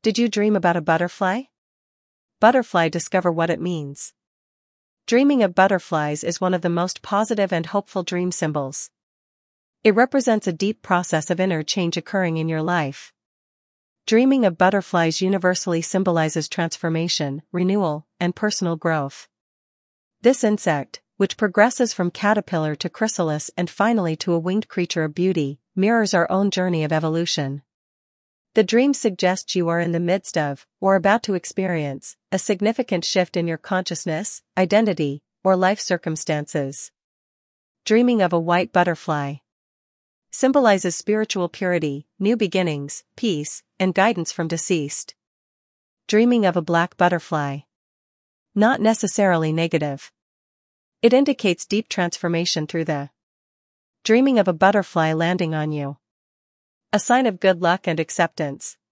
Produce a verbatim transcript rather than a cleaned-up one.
Did you dream about a butterfly? Butterfly, discover what it means. Dreaming of butterflies is one of the most positive and hopeful dream symbols. It represents a deep process of inner change occurring in your life. Dreaming of butterflies universally symbolizes transformation, renewal, and personal growth. This insect, which progresses from caterpillar to chrysalis and finally to a winged creature of beauty, mirrors our own journey of evolution. The dream suggests you are in the midst of, or about to experience, a significant shift in your consciousness, identity, or life circumstances. Dreaming of a white butterfly symbolizes spiritual purity, new beginnings, peace, and guidance from deceased. Dreaming of a black butterfly. Not necessarily negative. It indicates deep transformation through the dreaming of a butterfly landing on you. A sign of good luck and acceptance.